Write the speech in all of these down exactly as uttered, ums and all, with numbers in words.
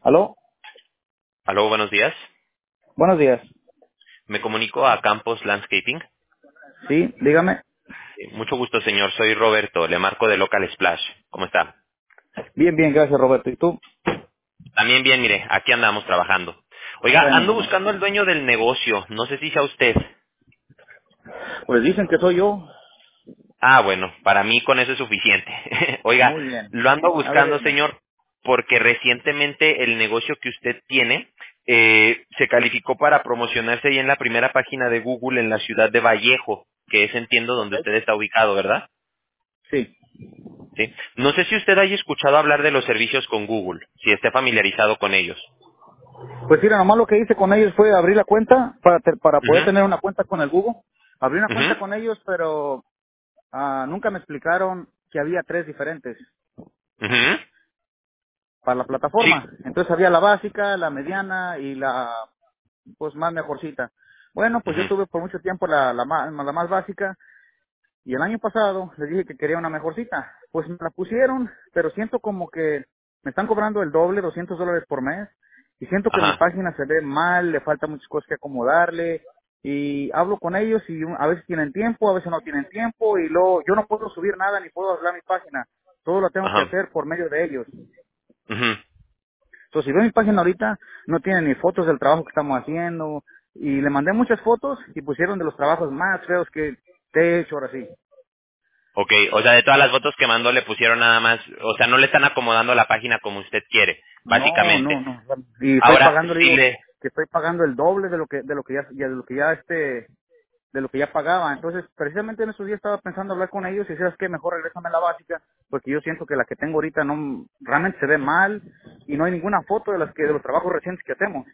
¿Aló? Aló, buenos días. Buenos días. Me comunico a Campos Landscaping. Sí, dígame. Eh, Mucho gusto, señor. Soy Roberto. Le marco de Local Splash. ¿Cómo está? Bien, bien, gracias Roberto. ¿Y tú? También bien, mire, aquí andamos trabajando. Oiga, Bueno, ando bueno. buscando al dueño del negocio. No sé si sea usted. Pues dicen que soy yo. Ah, bueno, para mí con eso es suficiente. Oiga, Muy bien. lo ando A ver, buscando, dime. señor, porque recientemente el negocio que usted tiene eh, se calificó para promocionarse ahí en la primera página de Google en la ciudad de Vallejo, que es, entiendo, donde Ok. usted está ubicado, ¿verdad? Sí. ¿Sí? No sé si usted haya escuchado hablar de los servicios con Google, si esté familiarizado con ellos. Pues mira, nomás lo que hice con ellos fue abrir la cuenta para, te- para poder tener Ujú, una cuenta con el Google. Abrí una ujú, cuenta con ellos, pero ah, nunca me explicaron que había tres diferentes ujú. para la Sí. plataforma. Entonces había la básica, la mediana y la pues más mejorcita. Bueno, pues yo Ujú, tuve por mucho tiempo la, la, más, la más básica. Y el año pasado les dije que quería una mejorcita. Pues me la pusieron, pero siento como que me están cobrando el doble, doscientos dólares por mes. Y siento que mi Ajá, página se ve mal, le falta muchas cosas que acomodarle. Y hablo con ellos y un- a veces tienen tiempo, a veces no tienen tiempo. Y luego yo no puedo subir nada ni puedo arreglar mi página. Todo lo tengo que ajá. hacer por medio de ellos. Ujú. Entonces, si ve mi página ahorita, no tiene ni fotos del trabajo que estamos haciendo. Y le mandé muchas fotos y pusieron de los trabajos más feos que que he hecho ahora sí. Ok, o sea, de todas las fotos que mandó le pusieron nada más, o sea, no le están acomodando la página como usted quiere, No, básicamente. no, no. Y estoy Ahora, pagando, le si digo, le... que estoy pagando el doble de lo que de lo que ya, ya- de lo que ya este de lo que ya pagaba. Entonces, precisamente en esos días estaba pensando hablar con ellos y sabes que mejor regrésame la básica, porque yo siento que la que tengo ahorita no realmente se ve mal y no hay ninguna foto de las que de los trabajos recientes que hacemos.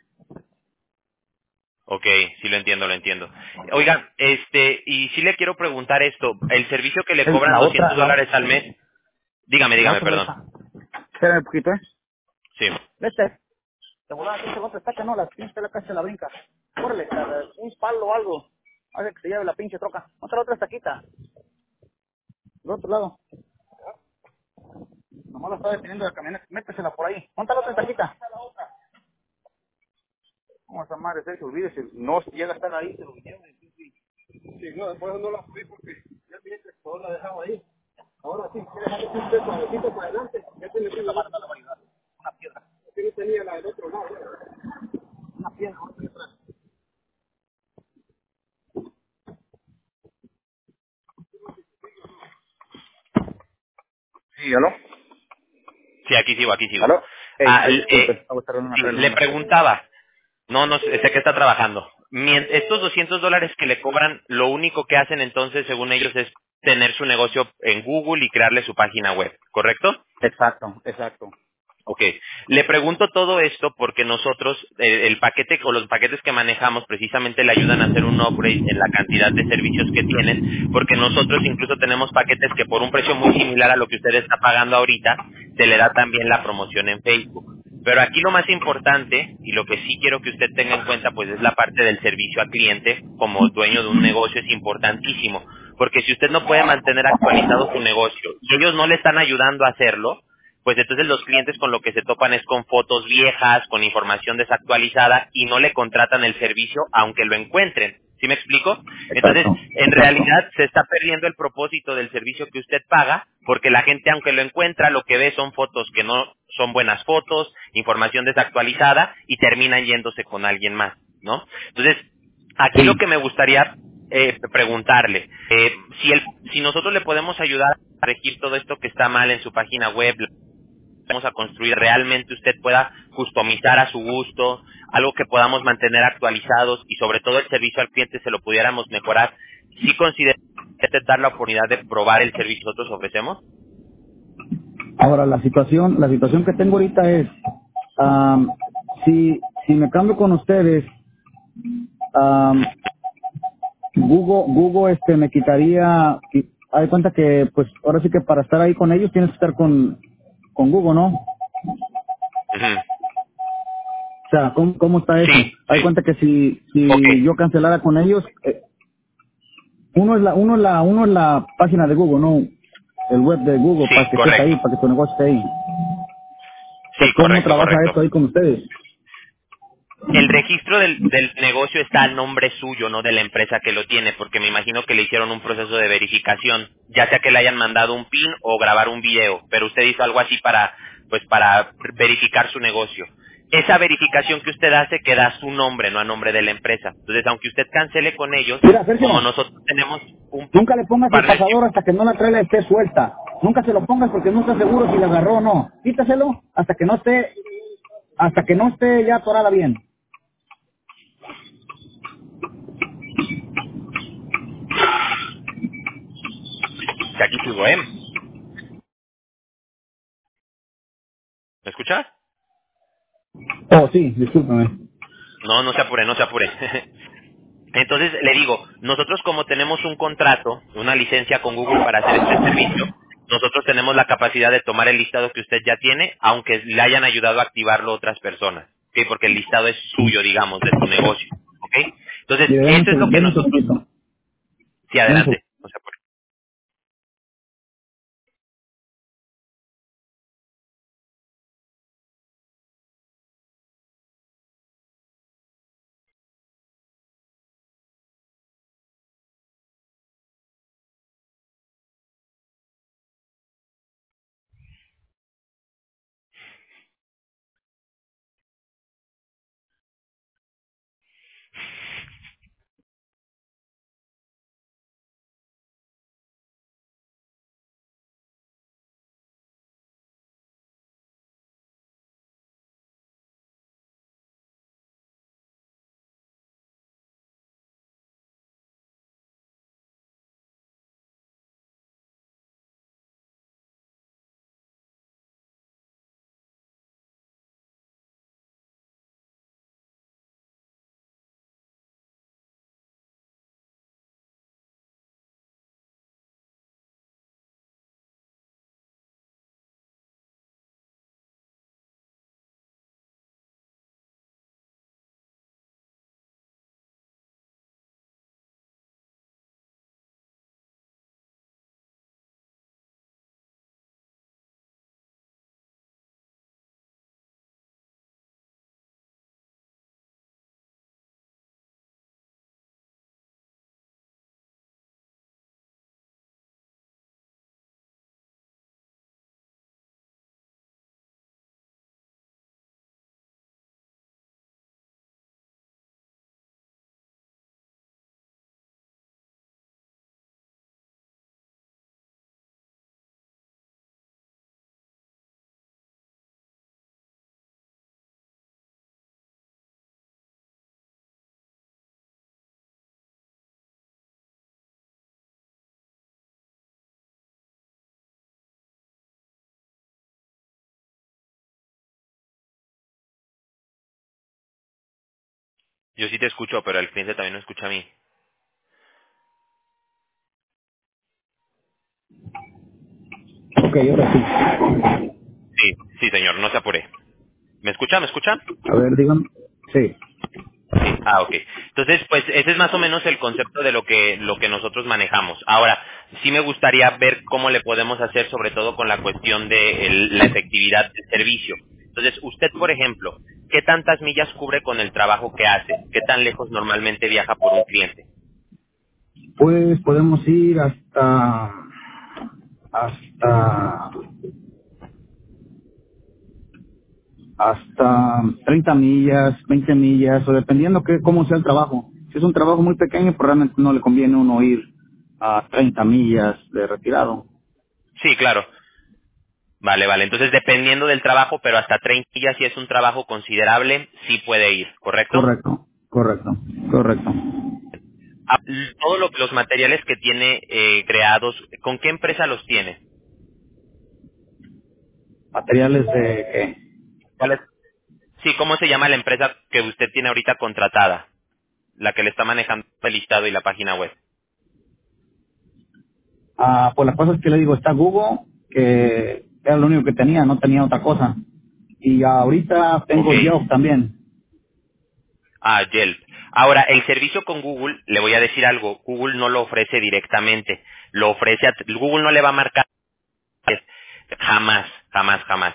Ok, sí lo entiendo, lo entiendo. Oiga, este, y sí le quiero preguntar esto, el servicio que le El- cobran la doscientos otra, la, dólares al mes, dígame, la dígame, otra de perdón. esa. Espérame un poquito, ¿eh? Sí. Vete. Te volaba a hacer otra estaca, no, la pinche la casa la brinca. Córrele, cara, un palo o algo. Hace que se lleve la pinche troca. Otra otra estaquita. Del otro lado. Nomás la está deteniendo la camioneta. Métesela por ahí. Ponta la otra estaquita. ¿Cómo esa madre se olvide? Si no llega a estar ahí, se lo lleva. Sí, no, después no la subí porque ya tiene que todo la dejaba ahí. Ahora sí, quiere dejar un peso suavecito para adelante. Ya tiene que la mano la variedad. Una piedra. Que no tenía la del otro lado. Una piedra, una piedra. Sí, ¿aló? Sí, aquí sigo, aquí sigo. ¿Aló? Ey, Ah, ay, l- disculpe. eh, Vamos a estar en una sí, traila le nomás. preguntaba, no, no sé sé que está trabajando. Mien- estos doscientos dólares que le cobran, lo único que hacen entonces, según ellos, es tener su negocio en Google y crearle su página web, ¿correcto? Exacto, exacto. Ok, le pregunto todo esto porque nosotros, eh, el paquete o los paquetes que manejamos precisamente le ayudan a hacer un upgrade en la cantidad de servicios que tienen, porque nosotros incluso tenemos paquetes que por un precio muy similar a lo que usted está pagando ahorita, se le da también la promoción en Facebook. Pero aquí lo más importante, y lo que sí quiero que usted tenga en cuenta, pues es la parte del servicio al cliente, como dueño de un negocio es importantísimo, porque si usted no puede mantener actualizado su negocio y ellos no le están ayudando a hacerlo, pues entonces los clientes con lo que se topan es con fotos viejas, con información desactualizada y no le contratan el servicio aunque lo encuentren. ¿Sí me explico? Entonces, Exacto, en exacto. realidad se está perdiendo el propósito del servicio que usted paga porque la gente aunque lo encuentra lo que ve son fotos que no son buenas fotos, información desactualizada y terminan yéndose con alguien más, ¿no? Entonces, aquí lo Sí. que me gustaría eh, preguntarle, eh, si, el- si nosotros le podemos ayudar a corregir todo esto que está mal en su página web, vamos a construir realmente usted pueda customizar a su gusto, algo que podamos mantener actualizados y sobre todo el servicio al cliente se lo pudiéramos mejorar. ¿Sí considera usted dar la oportunidad de probar el servicio que nosotros ofrecemos? Ahora, la situación, la situación que tengo ahorita es, am, si, si me cambio con ustedes, am, Google, Google, este, me quitaría, y hay cuenta que, pues, ahora sí que para estar ahí con ellos tienes que estar con, con Google, ¿no? O Ujú. sea, ¿cómo, cómo está eso? Sí, Hay sí. cuenta que si, Ok. si yo cancelara con ellos, eh, uno es la, uno es la, uno es la página de Google, ¿no? El web de Google, para Sí, que estés ahí, correcto. para que tu negocio esté ahí. ¿O Sí, cómo correcto, trabaja correcto. eso ahí con ustedes? El registro del, del negocio está a nombre suyo, no de la empresa que lo tiene, porque me imagino que le hicieron un proceso de verificación, ya sea que le hayan mandado un PIN o grabar un video, pero usted hizo algo así para, pues para verificar su negocio. Esa verificación que usted hace queda a su nombre, no a nombre de la empresa. Entonces, aunque usted cancele con ellos, Mira, Sergio, como nosotros tenemos un nunca le pongas el partnership. pasador hasta que no la trailer esté suelta. Nunca se lo pongas porque no estás seguro si la agarró o no. Quítaselo hasta que no esté, hasta que no esté ya atorada bien. Que aquí sigo, ¿eh? ¿Me escuchas? Oh, sí, discúlpame. No, no se apure, no se apure. Entonces, le digo, nosotros como tenemos un contrato, una licencia con Google para hacer este servicio, nosotros tenemos la capacidad de tomar el listado que usted ya tiene, aunque le hayan ayudado a activarlo otras personas, ¿ok? Porque el listado es suyo, digamos, de su negocio, ¿ok? Entonces, Mire, ven un eso es lo seg- que ven un nosotros... segundito. Sí, Ven un adelante. segundito. No se apure. Yo sí te escucho, pero el cliente también me escucha a mí. Ok, ahora sí. Sí, sí, señor, no se apure. ¿Me escucha? ¿Me escucha? A ver, dígame. Sí. Sí, ah, ok. Entonces, pues ese es más o menos el concepto de lo que lo que nosotros manejamos. Ahora, sí me gustaría ver cómo le podemos hacer, sobre todo con la cuestión de el- la efectividad del servicio. Entonces, usted, por ejemplo, ¿qué tantas millas cubre con el trabajo que hace? ¿Qué tan lejos normalmente viaja por un cliente? Pues podemos ir hasta, hasta, hasta treinta millas, veinte millas, o dependiendo que, cómo sea el trabajo. Si es un trabajo muy pequeño, pues realmente no le conviene a uno ir a treinta millas de retirado. Sí, claro. Vale, vale. Entonces, dependiendo del trabajo, pero hasta treinta millas, si es un trabajo considerable, sí puede ir, ¿correcto? Correcto, correcto, correcto. Ah, todos lo- los materiales que tiene eh, creados, ¿con qué empresa los tiene? Materiales de, ¿qué? ¿Cuál es? Sí, ¿cómo se llama la empresa que usted tiene ahorita contratada? La que le está manejando el listado y la página web. Ah, pues las cosas que le digo, está Google, que era lo único que tenía, no tenía otra cosa. Y ahorita Ok. tengo Yelp también. Ah, Yelp. Ahora, el servicio con Google, le voy a decir algo, Google no lo ofrece directamente. Lo ofrece, a, Google no le va a marcar jamás, jamás, jamás.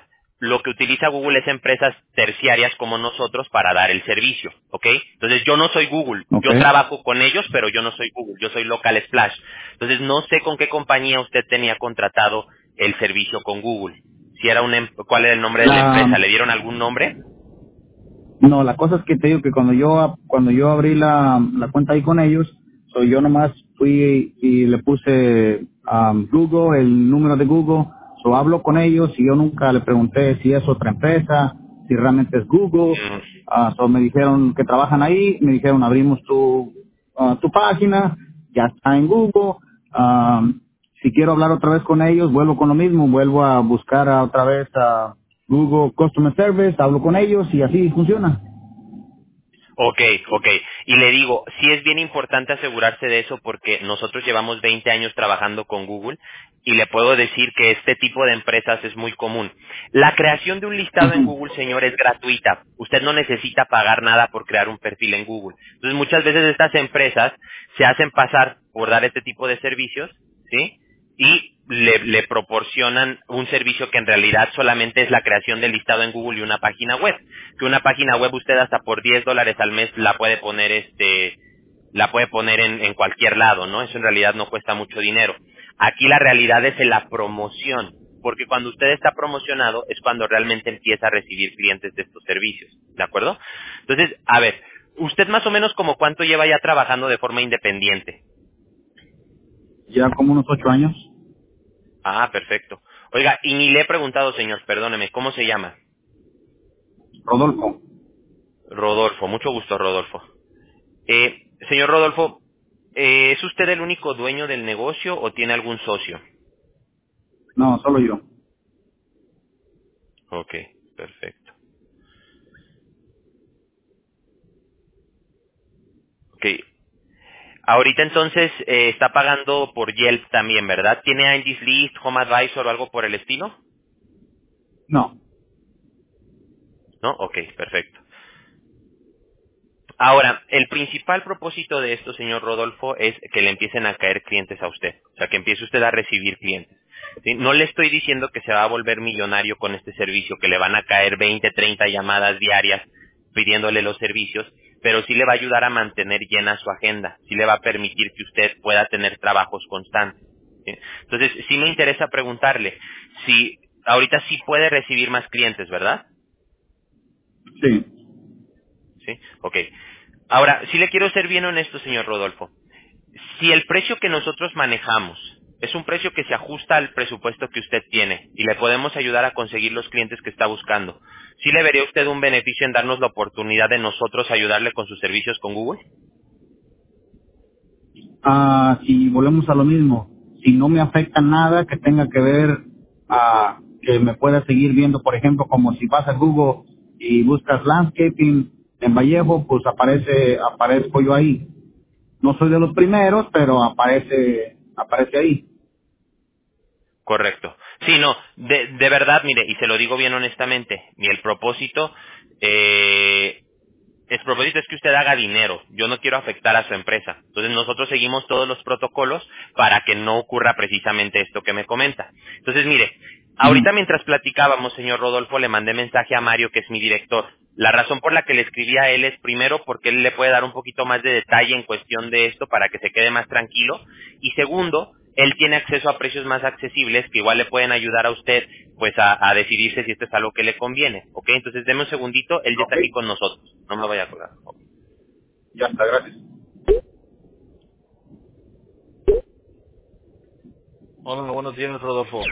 lo que utiliza Google es empresas terciarias como nosotros para dar el servicio, ¿ok? Entonces yo no soy Google, Ok. yo trabajo con ellos, pero yo no soy Google, yo soy Local Splash. Entonces no sé con qué compañía usted tenía contratado el servicio con Google. Si era una, em- ¿cuál era el nombre de la empresa? La, ¿Le dieron algún nombre? no, la cosa es que te digo que cuando yo cuando yo abrí la, la cuenta ahí con ellos, so yo nomás fui y le puse um, Google, el número de Google, so hablo con ellos y yo nunca le pregunté si es otra empresa, si realmente es Google, Mm, ah, so me dijeron que trabajan ahí, me dijeron abrimos tu, ah, tu página, ya está en Google, um, si quiero hablar otra vez con ellos, vuelvo con lo mismo, vuelvo a buscar a- otra vez a Google Customer Service, hablo con ellos y así funciona. Ok, ok. Y le digo, sí es bien importante asegurarse de eso porque nosotros llevamos veinte años trabajando con Google y le puedo decir que este tipo de empresas es muy común. La creación de un listado en Ujú. Google, señor, es gratuita. Usted no necesita pagar nada por crear un perfil en Google. Entonces muchas veces estas empresas se hacen pasar por dar este tipo de servicios, ¿sí? Y le, le proporcionan un servicio que en realidad solamente es la creación del listado en Google y una página web. Que una página web usted hasta por diez dólares al mes la puede poner este la puede poner en, en cualquier lado, ¿no? Eso en realidad no cuesta mucho dinero. Aquí la realidad es en la promoción, porque cuando usted está promocionado es cuando realmente empieza a recibir clientes de estos servicios, ¿de acuerdo? Entonces, a ver, usted más o menos como cuánto lleva ya trabajando de forma independiente. Ya como unos ocho años. Ah, perfecto. Oiga, y ni le he preguntado, señor, perdóneme, ¿cómo se llama? Rodolfo. Rodolfo, mucho gusto, Rodolfo. Eh, señor Rodolfo, eh, ¿es usted el único dueño del negocio o tiene algún socio? No, solo yo. Ok, perfecto. Ok, ahorita entonces eh, está pagando por Yelp también, ¿verdad? ¿Tiene Angie's List, Home Advisor o algo por el estilo? No. ¿No? Ok, perfecto. Ahora, el principal propósito de esto, señor Rodolfo, es que le empiecen a caer clientes a usted. O sea, que empiece usted a recibir clientes. ¿Sí? No le estoy diciendo que se va a volver millonario con este servicio, que le van a caer veinte, treinta llamadas diarias pidiéndole los servicios, pero sí le va a ayudar a mantener llena su agenda. Sí le va a permitir que usted pueda tener trabajos constantes. ¿Sí? Entonces, sí me interesa preguntarle si ahorita sí puede recibir más clientes, ¿verdad? Sí. ¿Sí? Ok. Ahora, sí le quiero ser bien honesto, señor Rodolfo. Si el precio que nosotros manejamos es un precio que se ajusta al presupuesto que usted tiene y le podemos ayudar a conseguir los clientes que está buscando, ¿sí le vería usted un beneficio en darnos la oportunidad de nosotros ayudarle con sus servicios con Google? Ah, si volvemos a lo mismo, si no me afecta nada que tenga que ver a que me pueda seguir viendo, por ejemplo, como si vas a Google y buscas landscaping en Vallejo, pues aparece, aparezco yo ahí. No soy de los primeros, pero aparece, aparece ahí. Correcto. Sí, no, de, de verdad, mire, y se lo digo bien honestamente, y el propósito, eh, el propósito es que usted haga dinero. Yo no quiero afectar a su empresa. Entonces nosotros seguimos todos los protocolos para que no ocurra precisamente esto que me comenta. Entonces mire, Ujú. ahorita mientras platicábamos, señor Rodolfo, le mandé mensaje a Mario, que es mi director. La razón por la que le escribí a él es primero porque él le puede dar un poquito más de detalle en cuestión de esto para que se quede más tranquilo. Y segundo, él tiene acceso a precios más accesibles que igual le pueden ayudar a usted pues a, a decidirse si esto es algo que le conviene. ¿Ok? Entonces deme un segundito, él ya está Ok, aquí con nosotros. No me vaya a colgar. ya está, gracias. Hola, buenos días, Rodolfo.